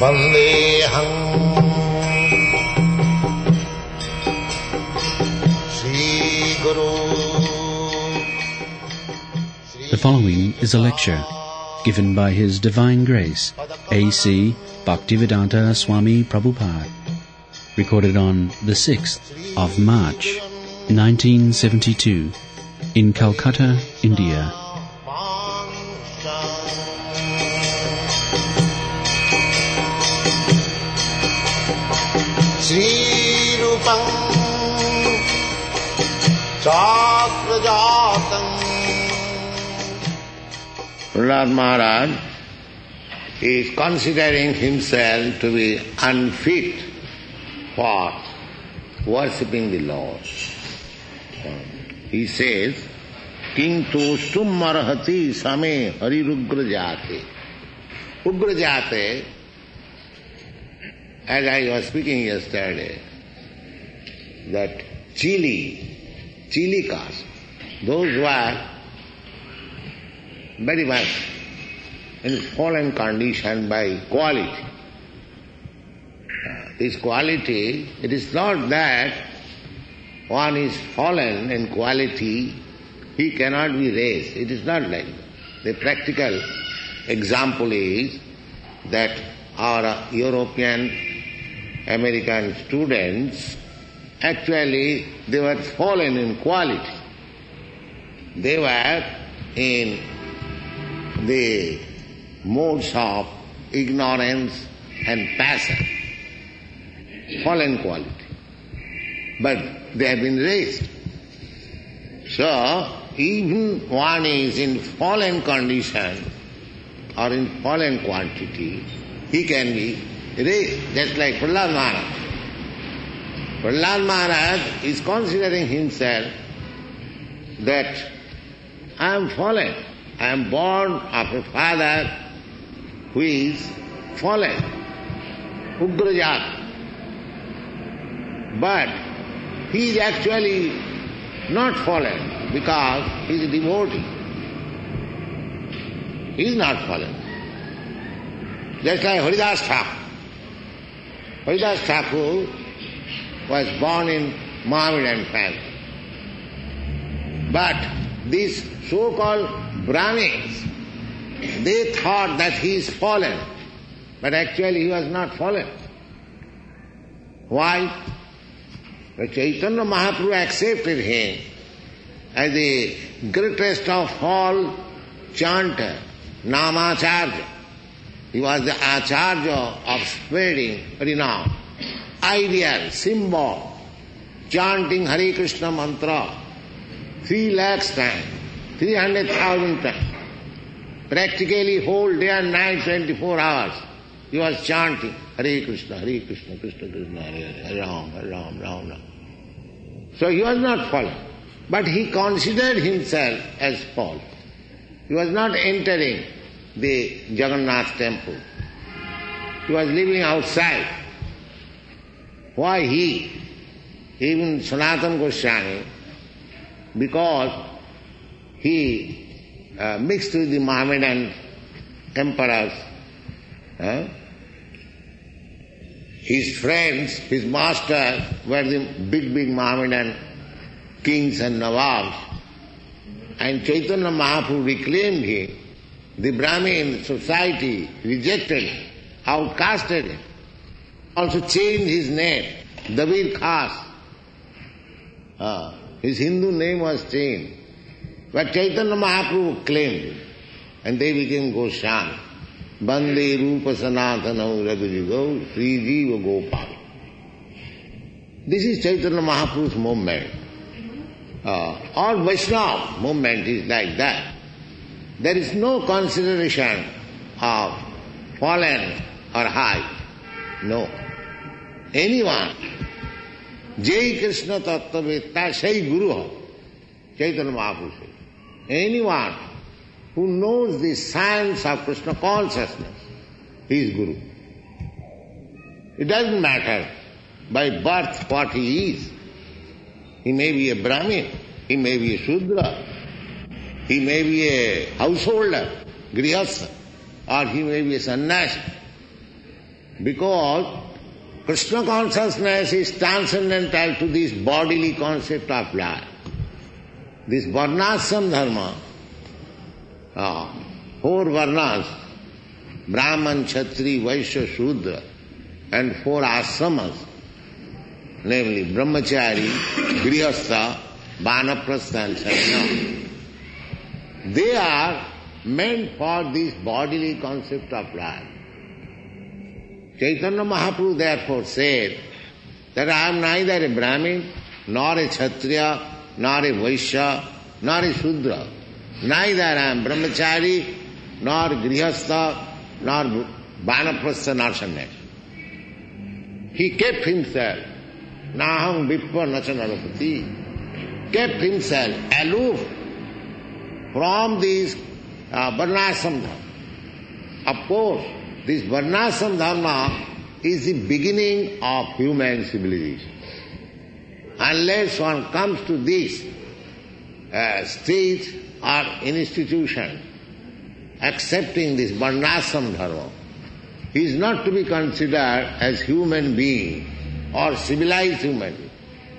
Vandeham Sri Guru. The following is a lecture given by His Divine Grace, A.C. Bhaktivedanta Swami Prabhupada, recorded on the 6th of March, 1972, in Calcutta, India. Sri Rupam Chakrajatam. Prahlad Maharaj is considering himself to be unfit for worshipping the Lord. He says, Kintu stummarahati same harirugrajate. Ugrajate, as I was speaking yesterday, that chili caste, those who are very much in fallen condition by quality. This quality, it is not that one is fallen in quality, he cannot be raised. It is not like that. The practical example is that our European, American students, actually they were fallen in quality. They were in the modes of ignorance and passion, fallen quality. But they have been raised. So, even one is in fallen condition or in fallen quantity, he can be raised, just like Prahlad Maharaj. Prahlad Maharaj is considering himself that I am fallen. I am born of a father who is fallen, Ugrajat. But he is actually not fallen because he is a devotee. He is not fallen. Just like Haridas Thakur. Haridas Thakur was born in Mohammedan family. But these so-called Brahmins, they thought that he is fallen, but actually he was not fallen. Why? But Chaitanya Mahaprabhu accepted him as the greatest of all chanter, Namacharya. He was the Acharya of spreading renown, ideal, symbol, chanting Hare Krishna mantra 3 lakhs times, 300,000 times. Practically whole day and night, 24 hours, he was chanting Hare Krishna, Krishna Krishna, Hare Ram, Hare Ram, Ram Ram. So he was not fallen, but he considered himself as fallen. He was not entering the Jagannath temple. He was living outside. Why he? Even Sanatana Goswami, because he mixed with the Mohammedan emperors. His friends, his masters were the big Mohammedan kings and Nawabs. And Chaitanya Mahaprabhu reclaimed him. The Brahmin society rejected him, outcasted him. Also changed his name, Dabir Khas. His Hindu name was changed. But Chaitanya Mahaprabhu claimed him. And they became Goswami. Bande Rupa Sanatana Raghujigo Sri Jiva Gopal. This is Chaitanya Mahaprabhu's movement. All Vaishnava movement is like that. There is no consideration of fallen or high. No. Anyone, Jai Krishna Tattvavedta Sai Guru Ho, Chaitanya Mahaprabhu says. Anyone who knows the science of Krishna consciousness, he is Guru. It doesn't matter by birth what he is. He may be a Brahmin, he may be a Shudra, he may be a householder, Grihastha, or he may be a sannyasi. Because Krishna consciousness is transcendental to this bodily concept of life. This varnashram dharma, 4 varnas, Brahman, Kshatri, Vaishya, Shudra, and 4 ashramas, namely Brahmachari, Grihastha, Vanaprastha and Sannyasa. They are meant for this bodily concept of life. Chaitanya Mahaprabhu therefore said that I am neither a Brahmin, nor a Kshatriya, nor a Vaishya, nor a Shudra. Neither I am Brahmachari, nor Grihastha, nor Vanaprastha, nor Sannyasa. He kept himself, Naham Vipva Nacha Narapati, kept himself aloof from this varnashram dharma. Of course, this varnashram dharma is the beginning of human civilization. Unless one comes to this stage or institution accepting this varnashram dharma, he is not to be considered as human being or civilized human being.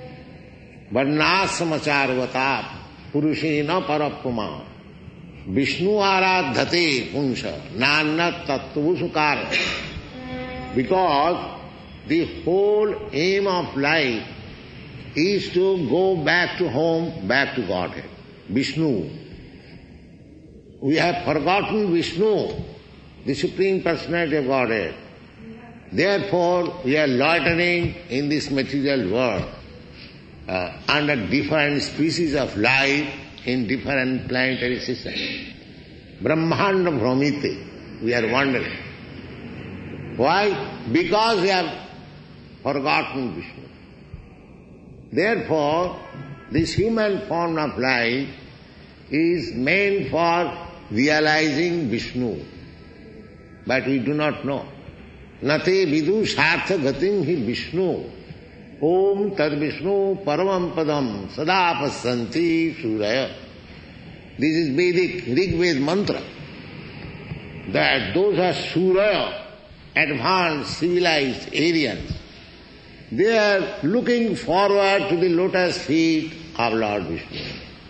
Varnashramacharvatat purushena parapama Vishnu aradhate punsha nanat tattvusukara. Because the whole aim of life is to go back to home, back to Godhead, Vishnu. We have forgotten Vishnu, the Supreme Personality of Godhead. Therefore, we are loitering in this material world under different species of life in different planetary systems. Brahmanda Bhramite, we are wandering. Why? Because we have forgotten Vishnu. Therefore, this human form of life is meant for realizing Vishnu. But we do not know. Nate vidu sartha gatim hi Vishnu. Om tad Vishnu paramam padam sada passanti suraya. This is Vedic Rig-Ved mantra. That those are suraya, advanced, civilized Aryans. They are looking forward to the lotus feet of Lord Vishnu.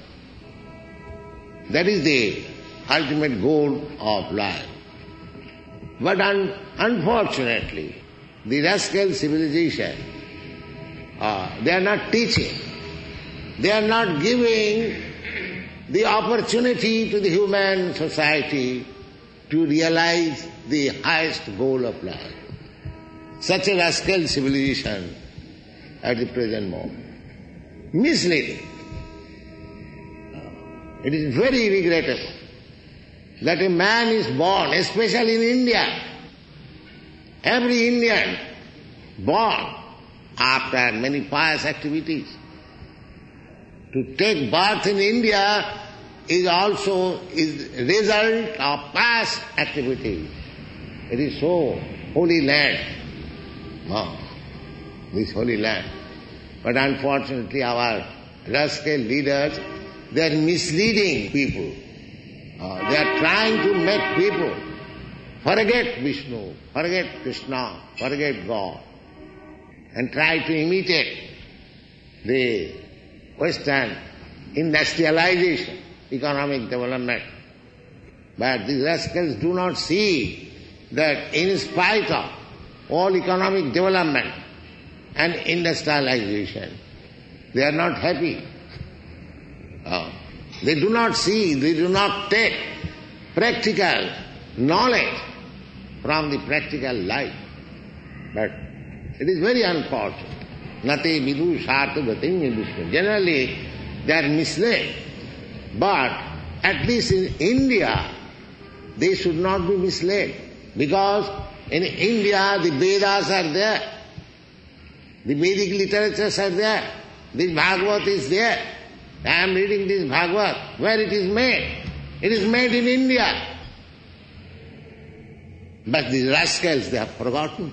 That is the ultimate goal of life. But unfortunately, the rascal civilization, they are not teaching. They are not giving the opportunity to the human society to realize the highest goal of life. Such a rascal civilization at the present moment. Misleading. It is very regrettable that a man is born, especially in India. Every Indian born after many pious activities. To take birth in India is also result of past activities. It is so holy land. This holy land. But unfortunately our rascal leaders, they are misleading people. They are trying to make people forget Vishnu, forget Krishna, forget God, and try to imitate the Western industrialization, economic development. But these rascals do not see that in spite of all economic development and industrialization, they are not happy. They do not see, they do not take practical knowledge from the practical life. But it is very unfortunate. Nate vidu sartha gatim hi Vishnu. Generally, they are misled. But at least in India, they should not be misled. Because in India, the Vedas are there. The Vedic literatures are there. This Bhagavad is there. I am reading this Bhagavad. Where it is made? It is made in India. But these rascals, they have forgotten.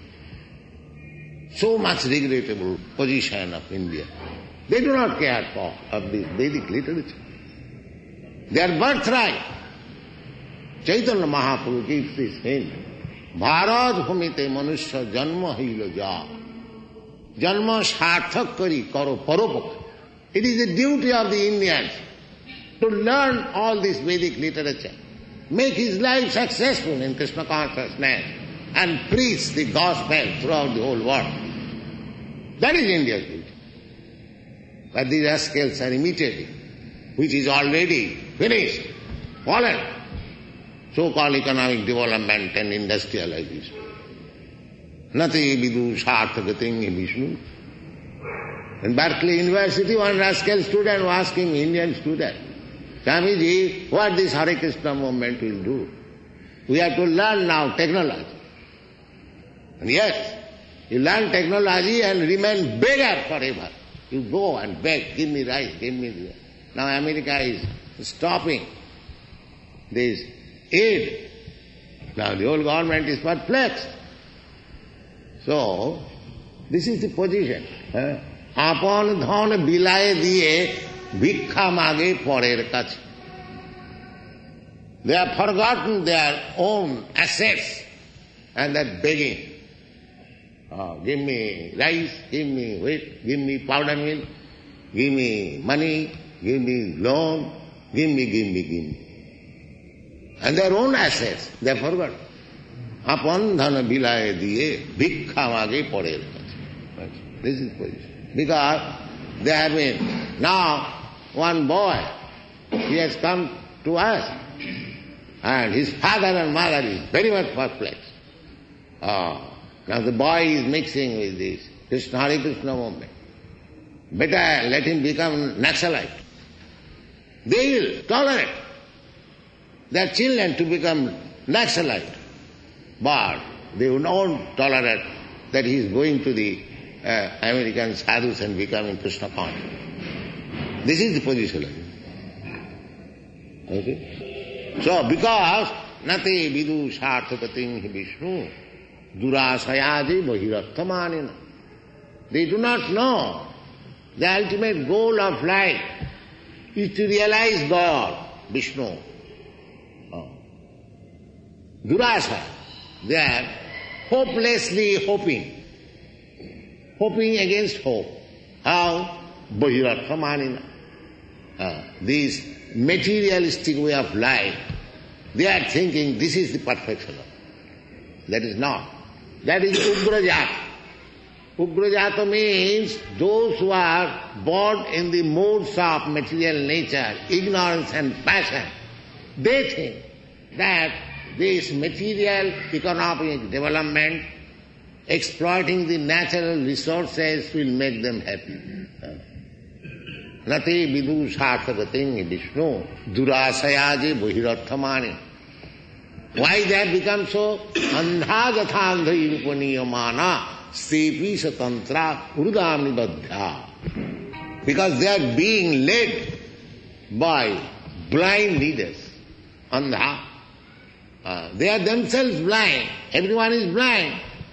So much regrettable position of India. They do not care for of the Vedic literature. Their birthright. Chaitanya Mahaprabhu gives this hint. Bharat bhumite manusya janma hilo ja. Janma sarthak kari karo paropakya. It is the duty of the Indians to learn all this Vedic literature, make his life successful in Krishna consciousness, and preach the gospel throughout the whole world. That is India's duty. But these rascals are imitating, which is already finished, fallen. So-called economic development and industrialization. Nati vidu sarthagating Vishnu. In Berkeley University, one rascal student was asking Indian student, Swamiji, what this Hare Krishna movement will do? We have to learn now technology. And yes, you learn technology and remain beggar forever. You go and beg, give me rice, give me this. Now America is stopping this aid. Now the whole government is perplexed. So, this is the position. আপন ধন বিলায়ে দিয়ে ভিক্ষা মাগে পরের কাছে. They have forgotten their own assets and they're begging. Give me rice, give me wheat, give me powder milk, give me money, give me loan, give me. And their own assets, they have forgotten. আপন ধন বিলায়ে দিয়ে ভিক্ষা মাগে পরের কাছে. This is position. Because they have been, now one boy, he has come to us and his father and mother is very much perplexed. Now the boy is mixing with this Hare Krishna movement. Better let him become Naxalite. They will tolerate their children to become Naxalite, but they will not tolerate that he is going to the American sadhus and becoming Krishna conscious. This is the position. Okay? So, because nate vidu sarthakatim Vishnu durasayadi bahirarthamanina. They do not know the ultimate goal of life is to realize God, Vishnu. Durasaya. They are hopelessly hoping against hope. How? Bahirarthamanina. This materialistic way of life, they are thinking this is the perfection. That is not. That is Ugrajata. Ugrajata means those who are born in the modes of material nature, ignorance and passion. They think that this material economic development, exploiting the natural resources will make them happy. Nati vidu sarthagatim Vishnu durasayaje bahirarthamani. Why they have become so? Andha gathandha irupaniyamana stepi satantra urudamni badhya. Because they are being led by blind leaders. Andha. They are themselves blind. Everyone is blind.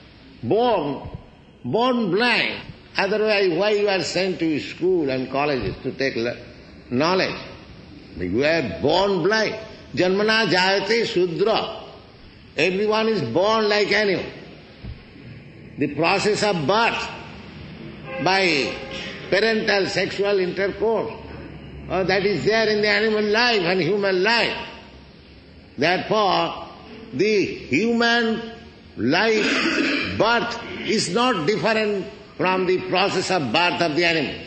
Born blind. Otherwise, why you are sent to school and colleges to take knowledge? You are born blind. Janmana jayate shudra. Everyone is born like animal. The process of birth by parental sexual intercourse, that is there in the animal life and human life. Therefore, the human life birth is not different from the process of birth of the animals.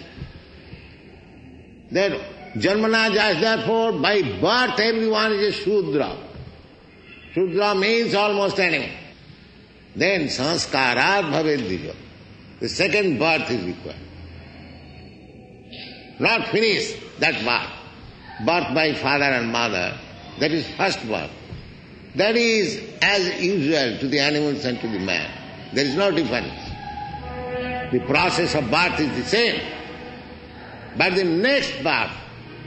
That Janmana jayate, therefore by birth everyone is a Shudra. Shudra means almost animal. Then sanskarat bhaveddijo. The second birth is required. Not finish that birth. Birth by father and mother, that is first birth. That is as usual to the animals and to the man. There is no difference. The process of birth is the same. But the next birth,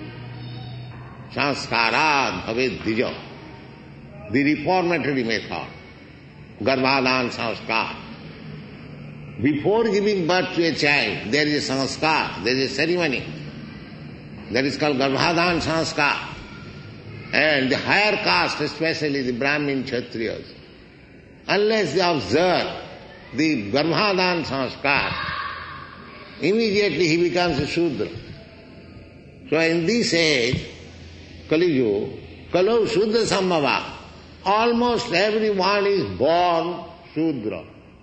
sanskarat bhaveddijo, the reformatory method, garbhadan sanskar. Before giving birth to a child, there is a sanskar, there is a ceremony. That is called garbhadan sanskar. And the higher caste, especially the Brahmin Kshatriyas, unless they observe the Garbhadan sanskar, immediately he becomes a Shudra. So in this age, Kali Yuga, Kalau Shudra Sambhava, almost everyone is born Shudra.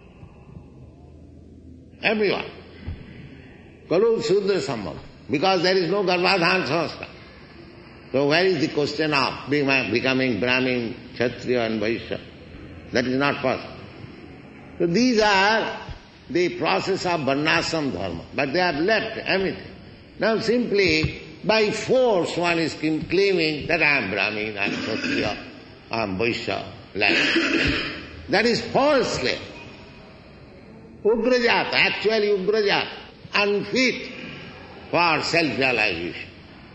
Everyone. Kalau Shudra Sambhava. Because there is no Garbhadhan sanskar. So where is the question of becoming Brahmin, Kshatriya and Vaishya? That is not possible. So these are the process of Varnashram dharma. But they have left everything. Now simply by force one is claiming that I am Brahmin, I am Kshatriya, I am Vaishya. That is falsely. Ugrajat, actually Ugrajat, unfit for self-realization.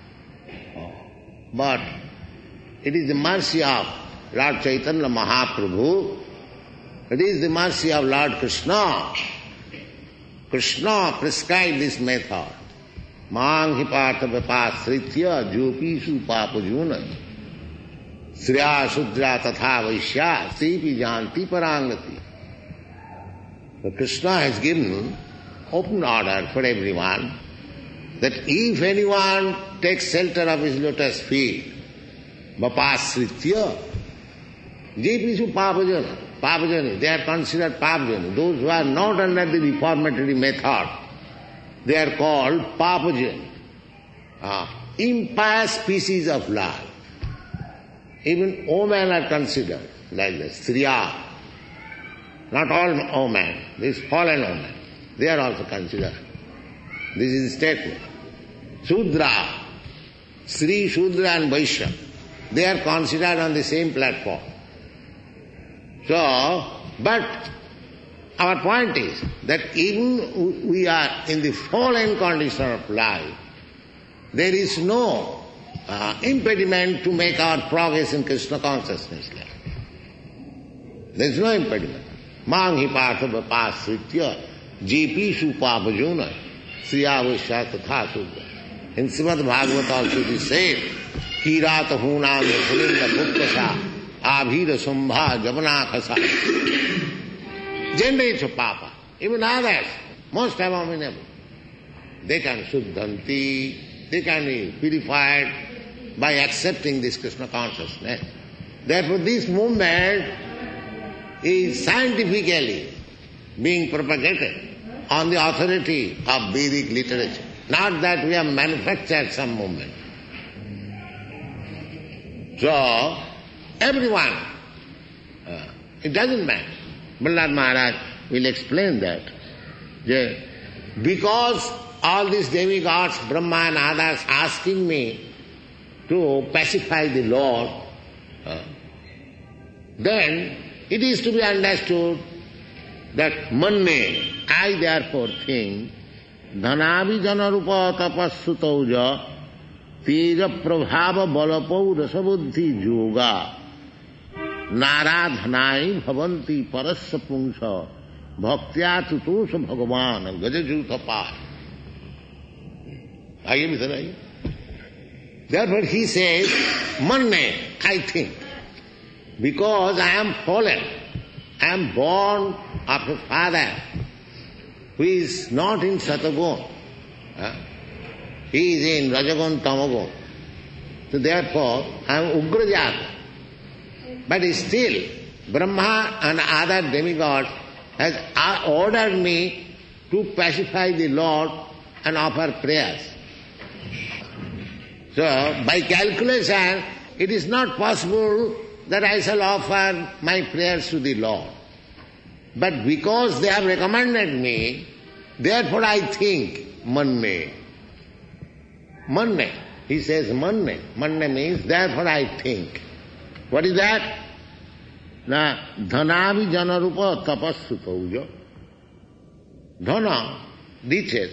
But it is the mercy of Lord Chaitanya Mahaprabhu, it is the mercy of Lord Krishna. Krishna prescribed this method. Mang hi partha vipasritya jopisu papajuna sriya shudra tatha vaishya sepi janti parangati. So Krishna has given open order for everyone that if anyone takes shelter of his lotus feet, vipasritya, jepisu papajana, they are considered papajana. Those who are not under the reformatory method, they are called papajana, impious species of life. Even women are considered like this, striya. Not all women, this fallen women, they are also considered. This is the statement. Shudra, Sri, Shudra and Vaishya, they are considered on the same platform. So, but our point is that even we are in the fallen condition of life, there is no impediment to make our progress in Krishna consciousness. There is no impediment. Mang hi partha vipasritya jepishu papajuna sriya vaishya tatha shudra. In Srimad Bhagavata also it is said, kirata hunam yakulinda putkasa abhira sambha javanakhasa. Generates of papa. Even others, most abominable. They can shuddhanti, they can be purified by accepting this Krishna consciousness. Therefore this movement is scientifically being propagated on the authority of Vedic literature. Not that we have manufactured some movement. So, everyone, it doesn't matter. Prahlad Maharaj will explain that. Because all these demigods, Brahma and others, asking me to pacify the Lord, then it is to be understood that manne, I therefore think, dhanavi janarupa tapassutauja teja prabhava balapau rasabuddhi yoga naradhanai bhavanti parasya pungsha bhaktya tutosha bhagavan gajajuta par. Therefore he says, manne, I think, because I am fallen, I am born of a father who is not in Satagun. He is in Rajagun, Tamagun. So therefore, I am Ugrajat. But still, Brahma and other demigods has ordered me to pacify the Lord and offer prayers. So, by calculation, it is not possible that I shall offer my prayers to the Lord. But because they have recommended me, therefore I think, manne. Manne. He says manne. Manne means, therefore I think. What is that? Na dhanavi janarupa tapassutauja. Dhana, riches.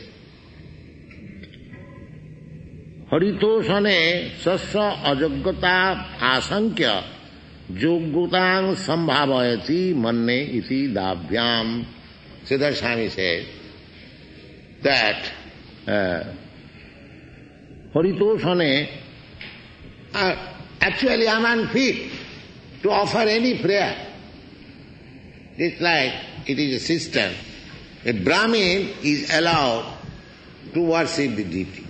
Haritoshane sasya ajaggata asankya yoggutang sambhavayati manne iti dabhyam. Siddhartha Swami says that Haritoshane, actually I am unfit to offer any prayer. It's like it is a system. A Brahmin is allowed to worship the deity,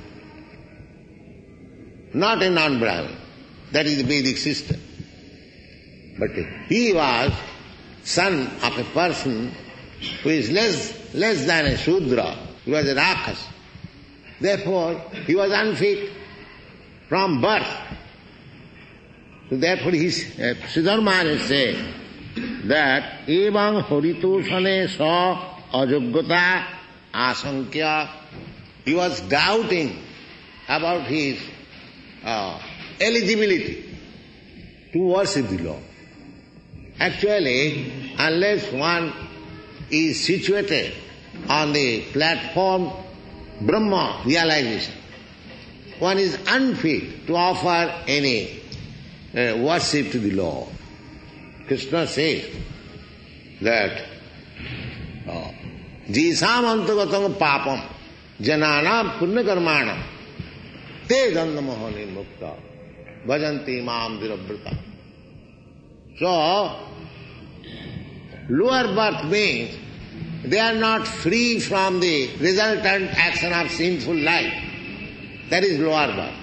not a non-Brahmin. That is the Vedic system. But he was son of a person who is less than a Shudra. He was a Rakhas. Therefore, he was unfit from birth. So therefore, Sridhar Maharaj said that Evam Haritoshane sa ajogyata asankya. He was doubting about his eligibility to worship the Lord. Actually, unless one is situated on the platform Brahma realization, one is unfit to offer any worship to the Lord. Krishna says that Jisam antagatam papam jananam punyakarmanam te dandamahani mukta bhajanti maam dirabrata. So, lower birth means they are not free from the resultant action of sinful life. That is lower birth.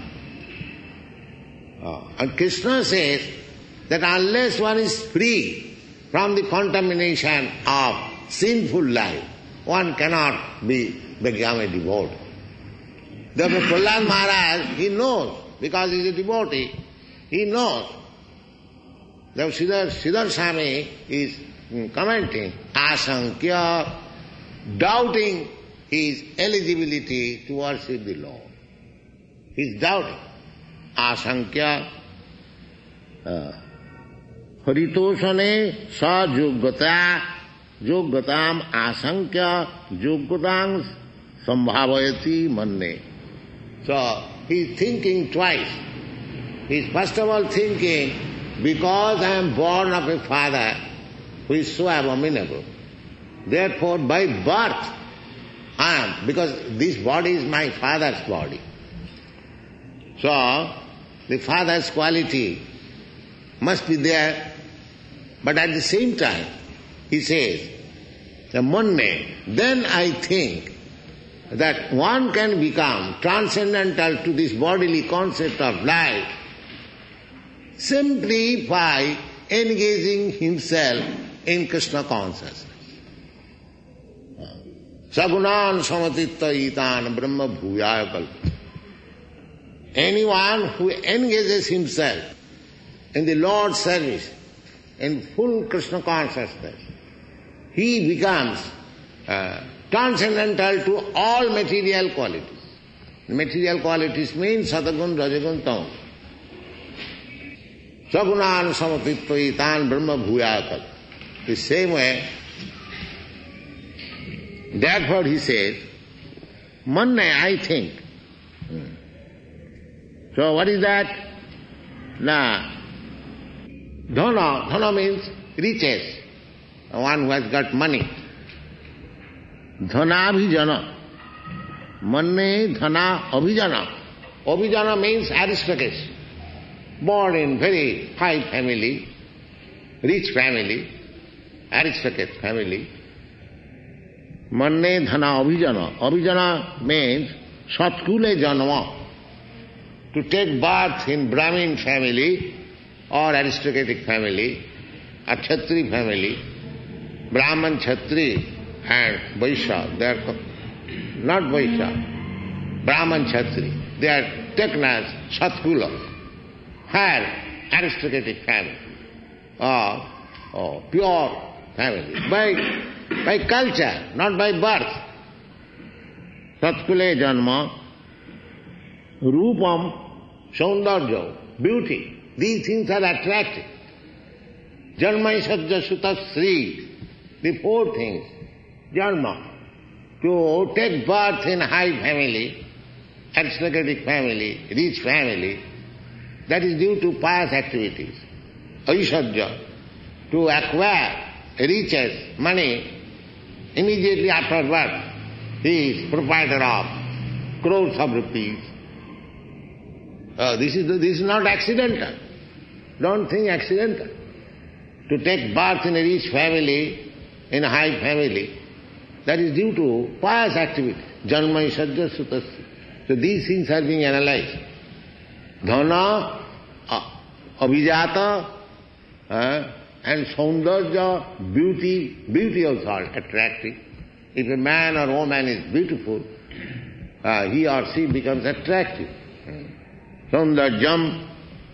And Krishna says that unless one is free from the contamination of sinful life, one cannot become a devotee. Therefore, Prahlad Maharaj, he knows, because he is a devotee, he knows. Therefore, Sridhar Swami is commenting, asankya, doubting his eligibility to worship the Lord. He is doubting. Asankya, haritoshane sa yogyatam asankya yogyatang sambhavayati manne. So, he is thinking twice. He is first of all thinking, because I am born of a father who is so abominable, therefore by birth I am, because this body is my father's body. So, the father's quality must be there, but at the same time, he says, manne, then I think that one can become transcendental to this bodily concept of life simply by engaging himself in Krishna consciousness. Sagunan samatitta itan brahma bhuyaya kalpa. Anyone who engages himself in the Lord's service, in full Krishna consciousness, he becomes transcendental to all material qualities. Material qualities mean satagun, rajagun, tamas. Sagunan samatitta itan brahma bhuyaya kalpa. The same way, therefore he says, manne, I think. So what is that? Now, dhana means riches. One who has got money. Dhana abhijana. Manne dhana abhijana. Abhijana means aristocracy. Born in very high family, rich family, aristocrat family. Manne dhana abhijana. Abhijana means satkule janma. To take birth in Brahmin family or aristocratic family, a Kshatri family, Brahman, Kshatri and Vaishya, they are not Vaishya, Brahman, Kshatri, they are taken as Satkula, higher aristocratic family, or pure family, by culture, not by birth. Satkule janma, rupam, saundarya, beauty. These things are attractive. Janma sajja sutta sri, the four things. Janma, to take birth in high family, aristocratic family, rich family, that is due to pious activities. Aishadya, to acquire riches, money, immediately after birth, he is proprietor of crores of rupees. This is not accidental. Don't think accidental. To take birth in a rich family in a high family, that is due to pious activity. Janmai sajja sutasya. So these things are being analyzed. Dhana, abhijata, and saundarya, beauty also are attractive. If a man or woman is beautiful, he or she becomes attractive. Saundaryam,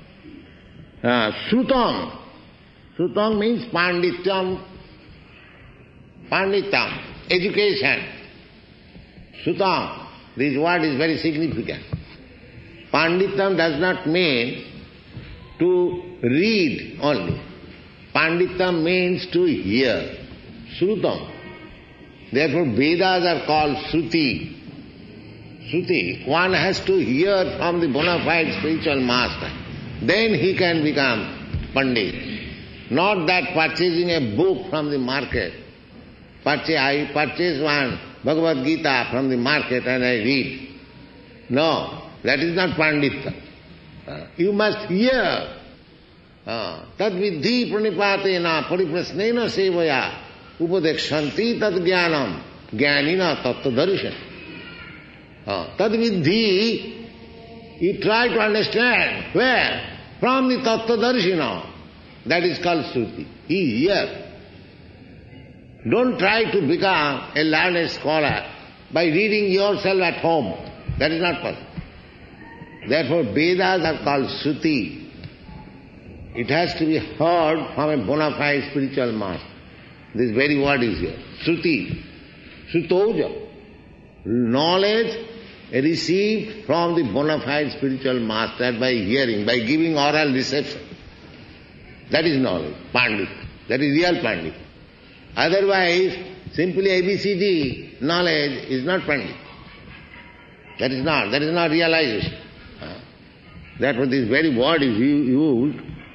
srutam. Srutam means pandityam. Pandityam, education. Srutam, this word is very significant. Pandityam does not mean to read only. Pandityam means to hear. Srutam. Therefore Vedas are called Shruti. Shruti. One has to hear from the bona fide spiritual master. Then he can become Pandit. Not that purchasing a book from the market. I purchase one Bhagavad Gita from the market and I read. No, that is not Pandita. You must hear. Tad vidhi pranipatena pariprasnena sevaya upadekshanti tad jnanam jnanina tattva darshan. Tad vidhi, you try to understand. Where? From the tattva darshana. That is called Shruti. He hears. Don't try to become a learned scholar by reading yourself at home. That is not possible. Therefore Vedas are called Shruti. It has to be heard from a bona fide spiritual master. This very word is here. Shruti. Shrutoja. Knowledge received from the bona fide spiritual master by hearing, by giving oral reception. That is knowledge. Pandit. That is real Pandit. Otherwise, simply ABCD knowledge is not Pandit. That is not realization. Therefore this very word is used.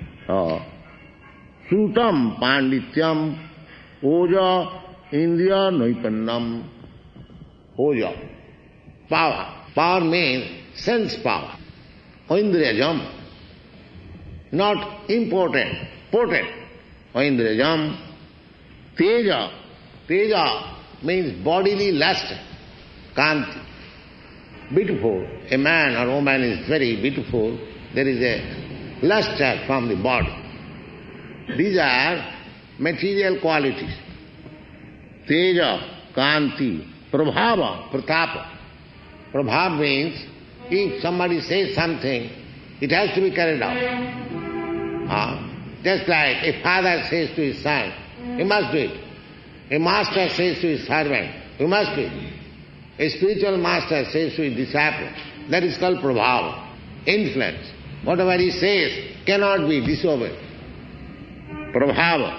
Srutam Pandityam Oja Indriya Naipannam. Oja. Power. Power means sense power. Oindriyajam. Not important. Potent. Oindriyajam. Teja. Teja means bodily luster. Kanti. Beautiful. A man or woman is very beautiful. There is a luster from the body. These are material qualities. Teja, Kanti, Prabhava, Pratapa. Prabhava means if somebody says something, it has to be carried out. Just like a father says to his son, he must do it. A master says to his servant, you must do it. A spiritual master says to his disciple, that is called Prabhava, influence. Whatever he says cannot be disobeyed. Prabhava.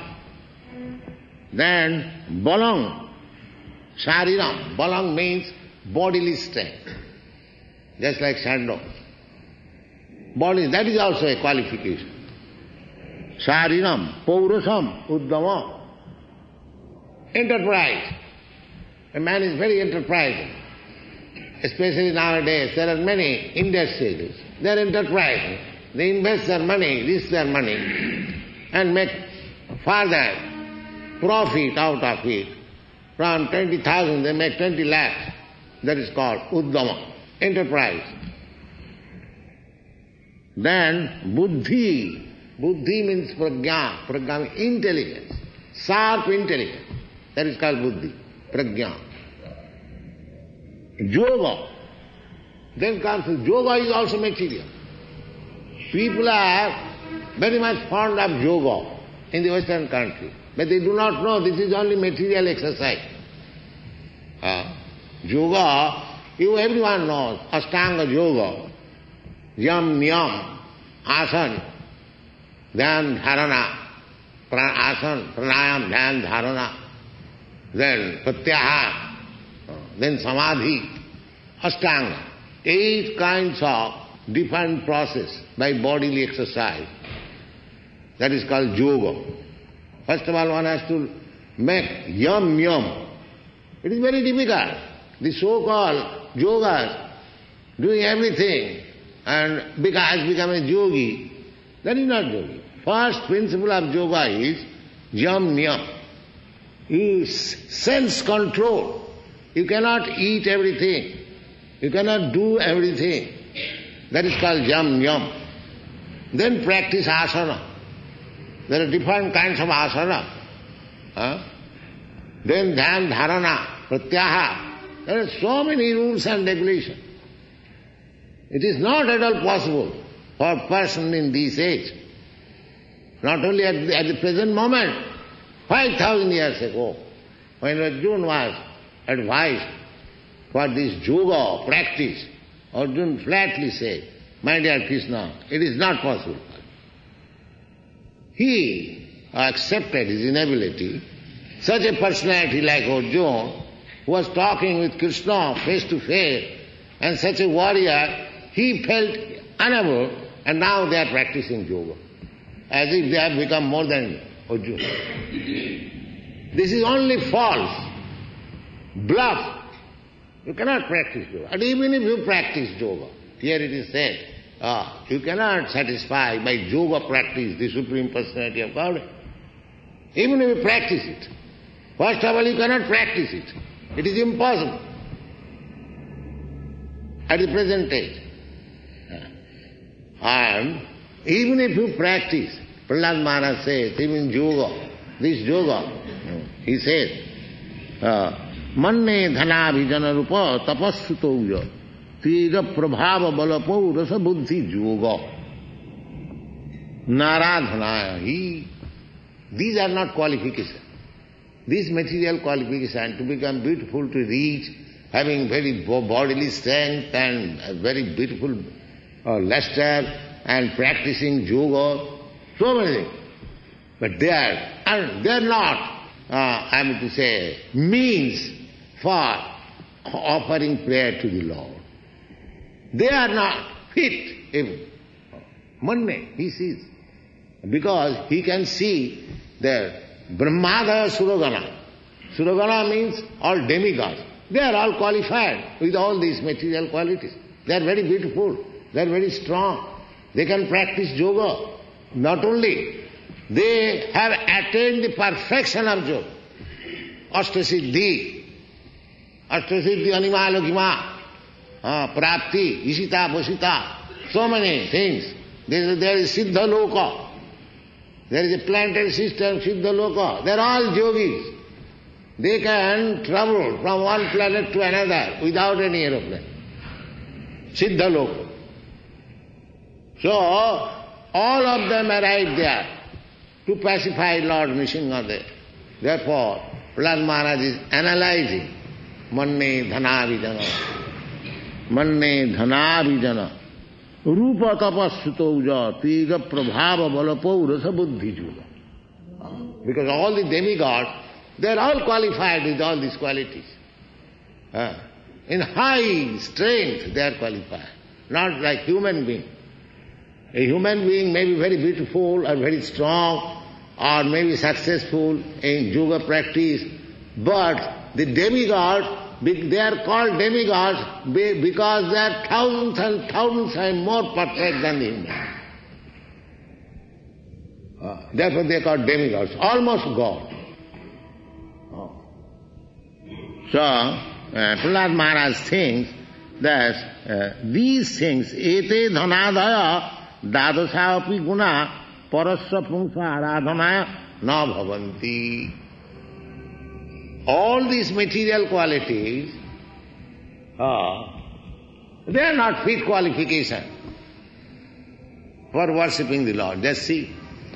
Then Balang, Shariram. Balang means bodily strength. Just like Shandong. Body, that is also a qualification. Shariram, Paurusam, Uddama. Enterprise. A man is very enterprising. Especially nowadays, there are many industries. They are enterprising. They invest their money, risk their money, and make further profit out of it. From 20,000 they make 20 lakhs. That is called Uddama, enterprise. Then Buddhi. Buddhi means Prajna. Prajna means intelligence. Sharp intelligence. That is called Buddhi, Prajna. Yoga. Then comes yoga is also material. People are very much fond of yoga in the Western country, but they do not know this is only material exercise. Yoga, everyone knows, Ashtanga Yoga, Yam, Niyam, Asan, Dhyan, Dharana, Asan, Pranayam, Dhyan, Dharana, then Pratyahara, then Samadhi, Ashtanga. 8 kinds of different process by bodily exercise. That is called yoga. First of all, one has to make yam. It is very difficult. The so-called yogas doing everything and has become a yogi. That is not yogi. First principle of yoga is yam. You sense control. You cannot eat everything. You cannot do everything. That is called yam yam. Then practice asana. There are different kinds of asana. Then dhyan, dharana, pratyaha. There are so many rules and regulations. It is not at all possible for a person in this age, not only at the present moment, 5,000 years ago, when Arjuna was advised for this yoga practice, Arjuna flatly said, "My dear Krishna, it is not possible." He accepted his inability. Such a personality like Arjuna, who was talking with Krishna face to face, and such a warrior, he felt unable, and now they are practicing yoga, as if they have become more than Arjuna. This is only false, bluff. You cannot practice yoga. And even if you practice yoga, here it is said, you cannot satisfy by yoga practice the Supreme Personality of Godhead. Even if you practice it, first of all you cannot practice it. It is impossible at the present age. And even if you practice, Prahlad Maharaj says, even yoga, this yoga, he says, manne dhanabhijana rupa tapassutovya tega prabhava balapau rasa buddhi yoga naradhanaya. These are not qualifications. These material qualifications, to become beautiful, to reach, having very bodily strength and very beautiful luster, and practicing yoga, so many things. But they are not, I mean to say, means for offering prayer to the Lord. They are not fit even. Manne, he sees. Because he can see the Brahmadaya Suragana. Suragana means all demigods. They are all qualified with all these material qualities. They are very beautiful. They are very strong. They can practice yoga. Not only, they have attained the perfection of yoga. Ashtasiddhi, animalokima, prapti, ishita, vasita, so many things. There is Siddha Loka. There is a planetary system, Siddha Loka. They are all yogis. They can travel from one planet to another without any aeroplane. Siddha Loka. So, all of them arrived there to pacify Lord Nrsimha. Therefore, Prahlad Maharaj is analyzing manne dhanabhijana. Manne dhanabhijana. Rupa tapassutovja tega prabhava balapau rasa buddhi juga. Because all the demigods, they are all qualified with all these qualities. In high strength they are qualified. Not like human being. A human being may be very beautiful or very strong or may be successful in yoga practice, but the demigods, they are called demigods because they are thousands and thousands times more perfect than the human. Therefore they are called demigods, almost God. So, Prahlad Maharaj thinks that these things, ete dhanadaya dadashapi guna parasya pungsa aradhanaya na bhavanti. All these material qualities, they are not fit qualification for worshipping the Lord. Just see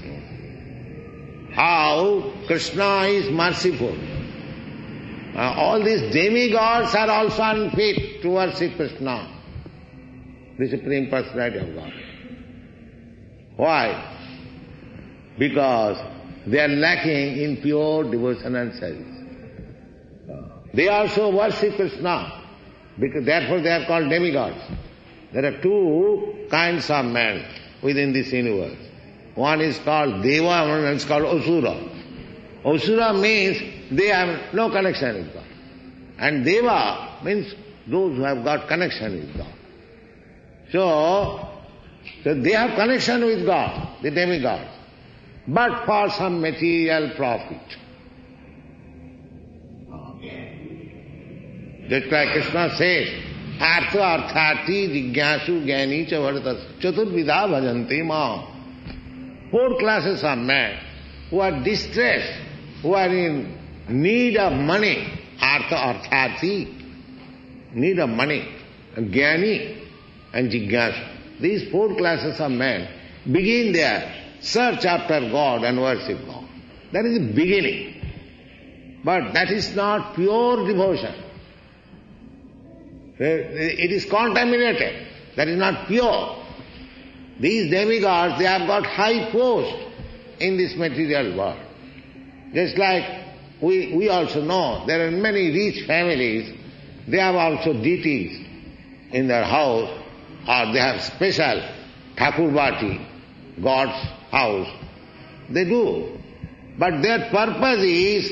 how Krishna is merciful. All these demigods are also unfit to worship Krishna, the Supreme Personality of God. Why? Because they are lacking in pure devotion and service. They also worship Krishna, because therefore they are called demigods. There are two kinds of men within this universe. One is called Deva, and one is called Asura. Asura means they have no connection with God. And Deva means those who have got connection with God. So they have connection with God, the demigods, but for some material profit. Just like Krishna says, Artha arthati jigyasu jnani cha vartas chaturvidha bhajanti ma. 4 classes of men who are distressed, who are in need of money, artha arthati, need of money, jnani and jigyasu. These 4 classes of men begin their search after God and worship God. That is the beginning. But that is not pure devotion. It is contaminated. That is not pure. These demigods, they have got high post in this material world. Just like we also know, there are many rich families, they have also deities in their house, or they have special Thakurbati, God's house. They do. But their purpose is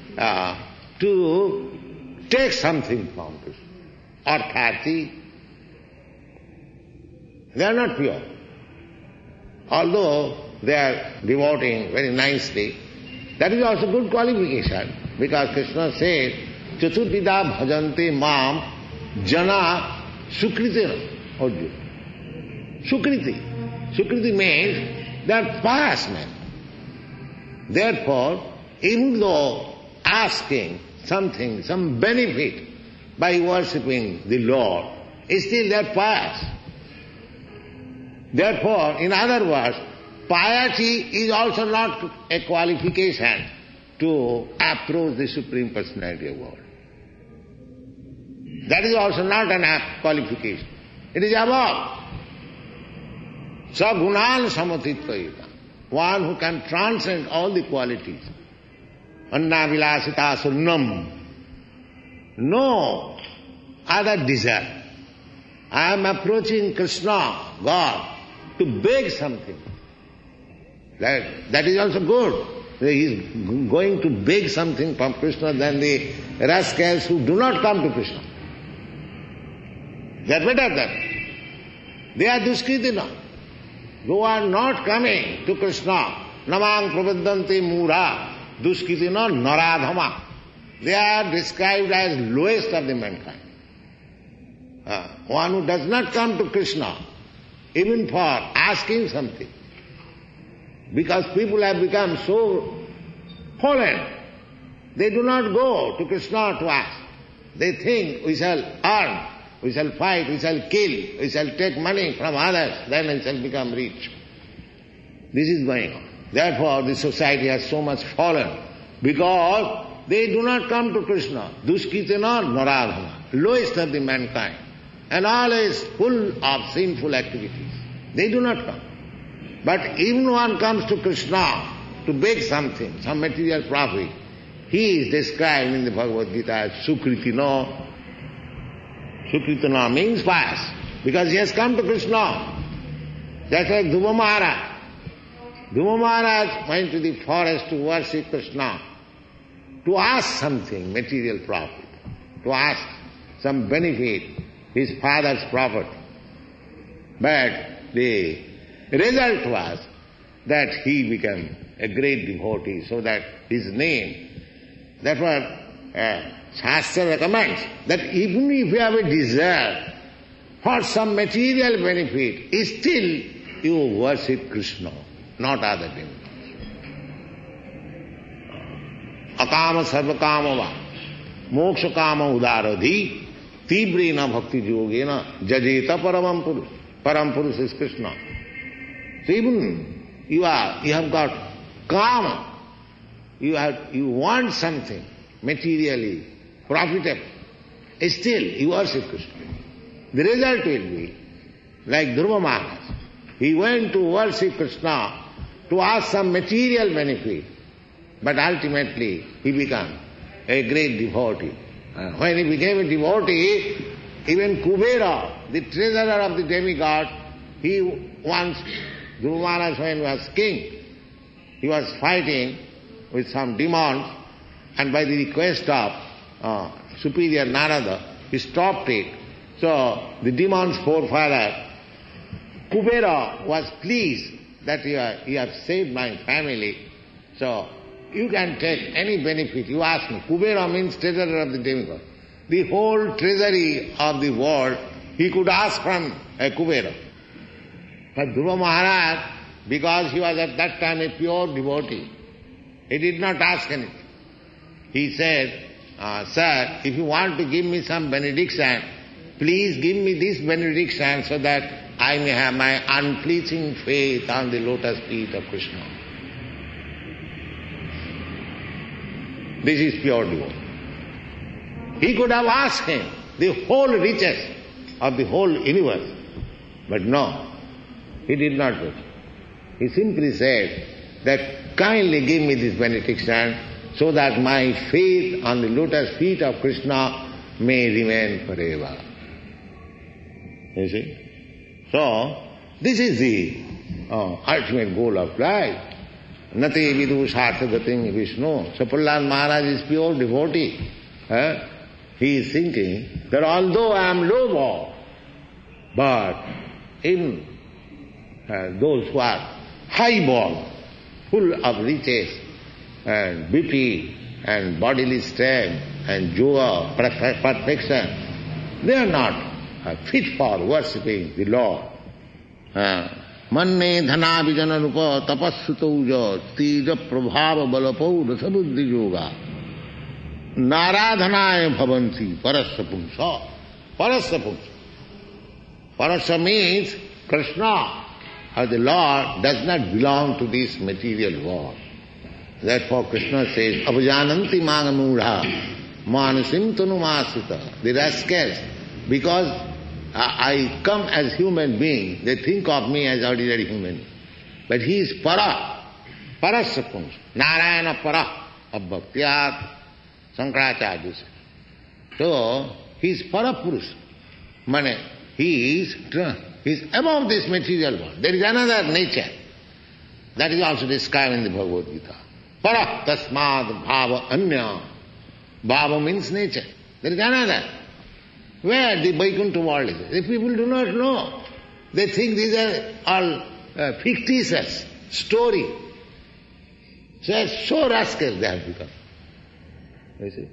to take something from this. Arthati. They are not pure. Although they are devoting very nicely, that is also good qualification. Because Krishna says, Chaturvida bhajante mam jana sukriti. Sukriti. Sukriti means they are pious men. Therefore, even though asking something, some benefit by worshipping the Lord, still they are pious. Therefore, in other words, piety is also not a qualification to approach the Supreme Personality of God. That is also not an qualification. It is above. Sagunan samatitvaita. One who can transcend all the qualities. Anna vilasita sunnam. No other desire. I am approaching Krishna, God, to beg something. That is also good. He is going to beg something from Krishna than the rascals who do not come to Krishna. They are better than. They are duskritina. Who are not coming to Krishna. Namang prapaddanti mura duskritina naradhama. They are described as lowest of the mankind. One who does not come to Krishna, even for asking something. Because people have become so fallen, they do not go to Krishna to ask. They think we shall earn, we shall fight, we shall kill, we shall take money from others, then we shall become rich. This is going on. Therefore the society has so much fallen, because they do not come to Krishna. Duskritana naradhana, lowest of the mankind, and all is full of sinful activities. They do not come. But even one comes to Krishna to beg something, some material profit, he is described in the Bhagavad Gita as Sukritino. Sukritino means pious, because he has come to Krishna. Just like Dhruva Maharaj. Dhruva Maharaj went to the forest to worship Krishna, to ask something, material profit, to ask some benefit, his father's property. But the result was that he became a great devotee, so that his name, that was Shastra recommends, that even if you have a desire for some material benefit, still you worship Krishna, not other demigods. Akama sarva kama va, moksha kama udaradhi, tibrena bhakti yogena, jajeta paramam purush. Param purush is Krishna. So even you have got kama, you want something materially profitable, still you worship Krishna. The result will be like Dhruva Maharaj. He went to worship Krishna to ask some material benefit, but ultimately he became a great devotee. When he became a devotee, even Kubera, the treasurer of the demigod, he once, Dhruva Maharaj, when he was king, he was fighting with some demons, and by the request of superior Narada, he stopped it. So the demon's forefather, Kubera, was pleased that you have saved my family, so you can take any benefit. You ask me. Kubera means treasurer of the demigod. the whole treasury of the world, he could ask from a Kubera. But Dhruva Maharaj, because he was at that time a pure devotee, he did not ask anything. He said, Sir, if you want to give me some benediction, please give me this benediction so that I may have my unflinching faith on the lotus feet of Krishna. This is pure devotee. He could have asked him the whole riches of the whole universe, but no, he did not do it. He simply said that kindly give me this benediction so that my faith on the lotus feet of Krishna may remain forever. You see? So, this is the ultimate goal of life. Nate vidu sarthagating Vishnu. So Prahlad Maharaj is pure devotee. He is thinking that although I am low-born, but in those who are high-born, full of riches and beauty and bodily strength and yoga, perfection, they are not fit for worshipping the Lord. Manne dhana vijana rupa tapassutauja tija prabhava balapau rasabuddhi yoga naradhanaya bhavanti parasya pumsa. Parasya pumsa. Parasya means Krishna or the Lord does not belong to this material world. Therefore Krishna says, Abhajananti magamudha manasim tanumasita. The rascals, because I come as human being, they think of me as ordinary human being. But he is para, parasya pumsa, Narayana para, of bhaktyat, Sankaracharya says. So, he is para purusha. Mane, he is above this material world. There is another nature. That is also described in the Bhagavad Gita. Para tasmad bhava anya. Bhava means nature. There is another. Where the Vaikuntha world is. The people do not know. They think these are all fictitious story. So rascal they have become. You see?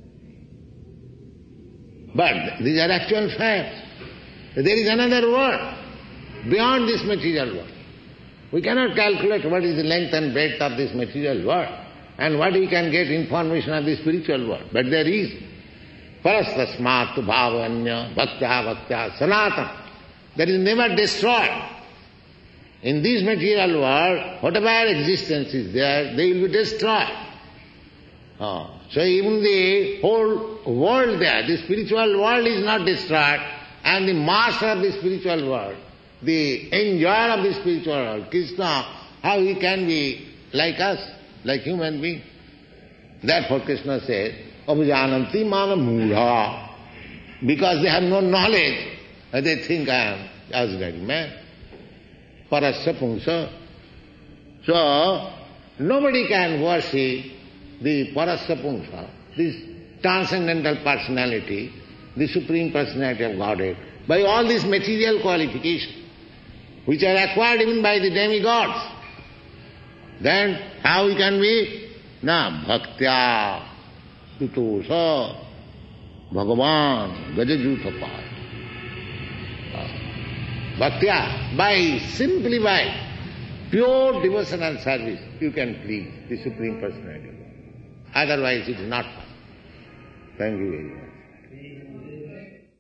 But these are actual facts. There is another world beyond this material world. We cannot calculate what is the length and breadth of this material world and what we can get information of the spiritual world. But there is parastasmat bhavanya bhaktya sanatan. That is never destroyed. In this material world, whatever existence is there, they will be destroyed. So even the whole world there, the spiritual world is not destroyed, and the master of the spiritual world, the enjoyer of the spiritual world, Krishna, how he can be like us, like human being? Therefore Krishna says, Abhajananti mana mudha. Because they have no knowledge, they think I am ordinary man. Parasya pumsa. So, nobody can worship the Parasya pumsa, this transcendental personality, the Supreme Personality of Godhead, by all these material qualifications, which are acquired even by the demigods. Then how we can be? Na bhaktya tutosa Bhagavan Gajajutapaya. Bhaktya, simply by pure devotional service, you can please the Supreme Personality. Otherwise it is not possible. Thank you very much.